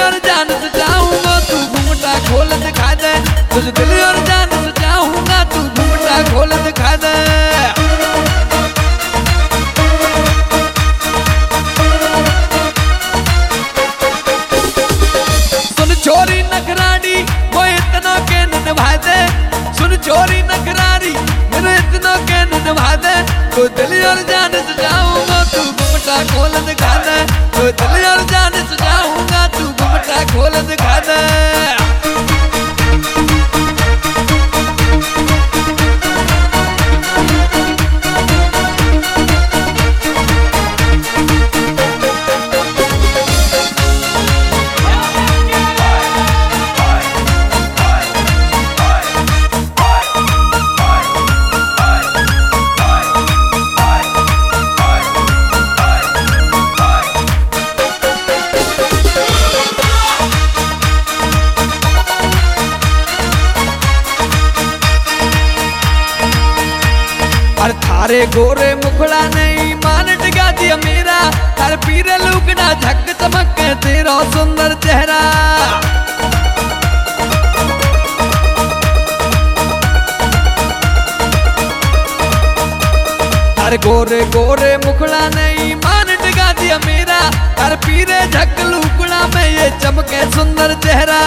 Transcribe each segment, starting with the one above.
और जान से चाहूंगा तू घूंघटा खोल दिखा दे, तुझे दिल और जान से चाहूंगा तू घूंघटा खोल दिखा दे। सुन छोरी नखराड़ी वो इतना के निभा दे, सुन छोरी नखराड़ी मेरे इतना के निभा दे, तो दिल और जान से चाहूंगा तू घूंघटा खोल दिखा दे, तो दिल और जान से चाहूंगा तू घूंघटा खोल दिखा दे। और थारे गोरे मुखड़ा नहीं मान टिका दिया मेरा, थारे पीरे लुकड़ा झक चमक तेरा सुंदर चेहरा। थारे गोरे गोरे मुखड़ा नहीं मान टिका दिया मेरा, थारे पीरे झक लुकड़ा में ये चमके सुंदर चेहरा।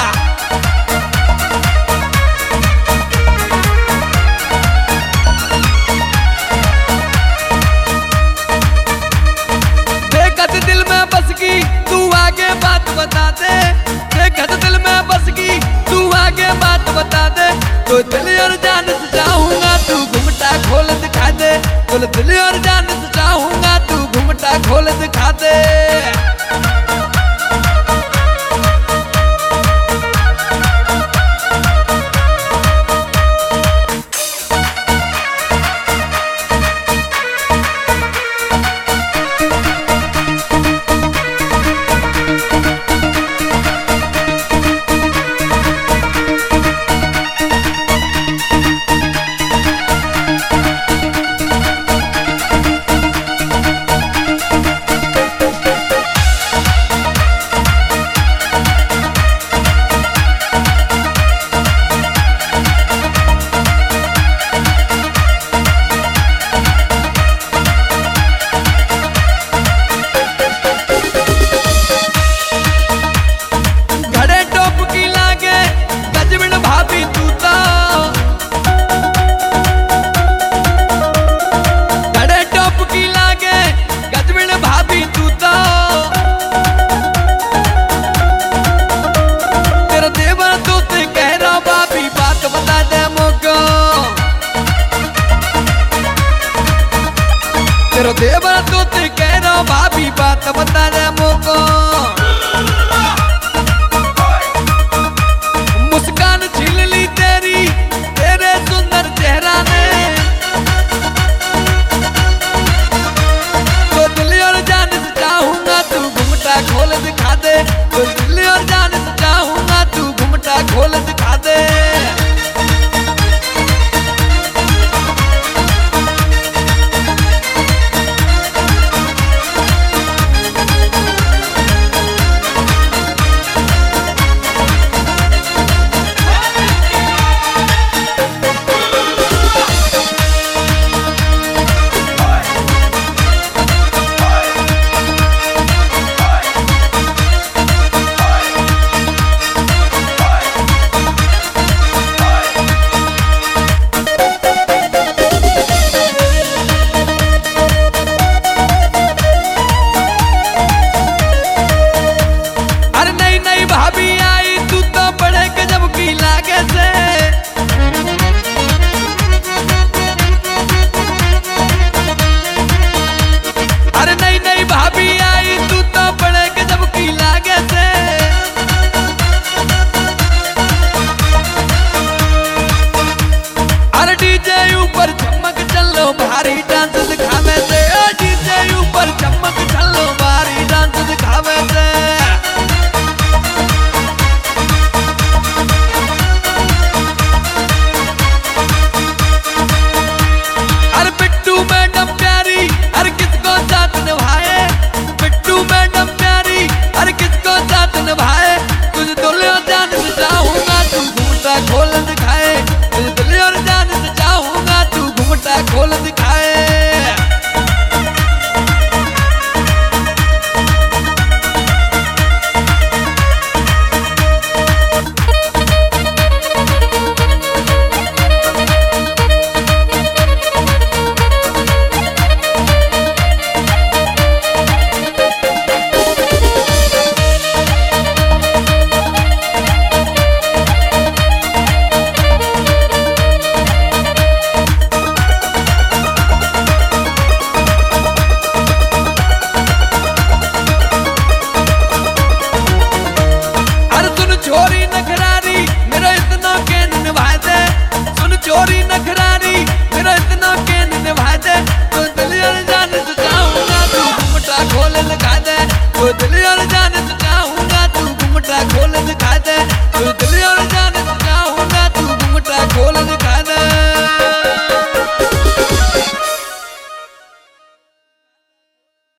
दिल में बस गई तू आगे बात बता दे, देखत दिल में बस गई तू आगे बात बता दे, तो दिल और जान से चाहूंगा तू घूंघटा खोल दिखा दे, तो दिल और जान से चाहूंगा तू घूंघटा खोल दिखा दे।